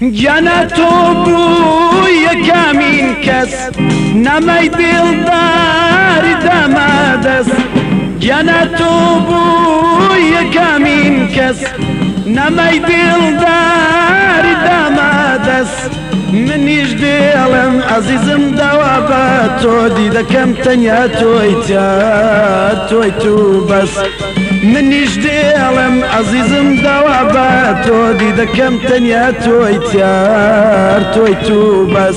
گیانە تۆ بوو یەکامین کەس نەمەی دڵداری دەمەدەست گیانە تۆ بوو یەکامین کەس نەمەی دڵداری دەمەدەست منیش دێڵم عەزیزم داوا بە تۆ دیدەکەم تەنیا تۆی تۆی تو بەس منیش دێڵم عەزیزم داوا بە تۆ دیدەکەم تەنیا تۆی تۆی تو بەس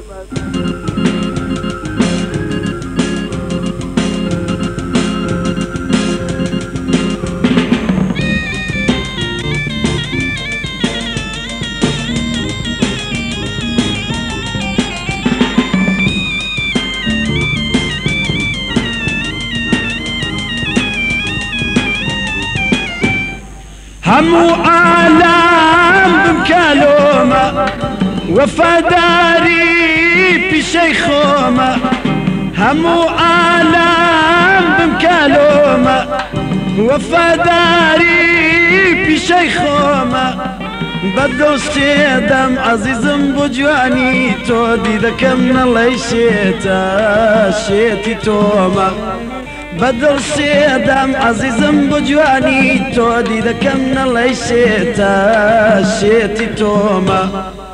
همو عالم بمكالومة وفاداري بشيخومة همو عالم بمكالومة وفاداري بشيخومة بدوستي دم عزيزم بجواني تو ديدكم نالي شيتي توما بدل سيدم عزيزم بجواني تو ديدكم نالي شيتي توما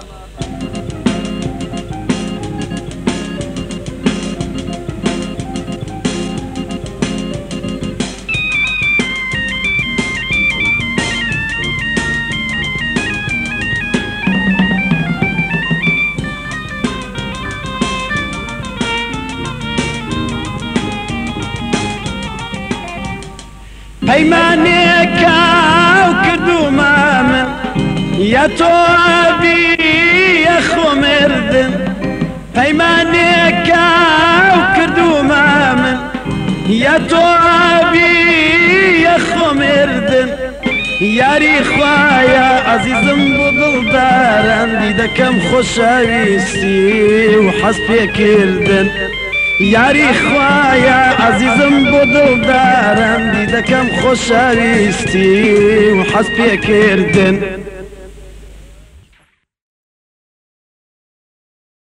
پەیمانێکە و کردومە من یا تۆ ئابی یا خۆمردن پەیمانێکە و کردومە من یا تۆ ئابی یا خۆمردن یاری خوایە عەزیزم بۆ دڵداران دیدەکەم خۆشەویستی و حەز پێکردن یاری خوایە عەزیزم بۆ دڵداران دیدەکەم خۆشەویستی و حەز پێکردن